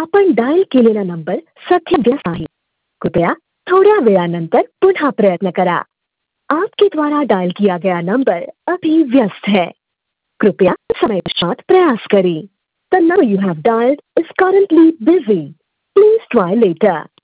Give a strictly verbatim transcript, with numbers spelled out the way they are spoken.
आपण डायल केलेला नंबर सध्या व्यस्त आहे. कृपया थोड्या वेळानंतर पुन्हा प्रयत्न करा. आपके द्वारा डायल किया गया नंबर अभी व्यस्त है. कृपया समय पश्चात प्रयास करें. The number you have dialed is currently busy. Please try later.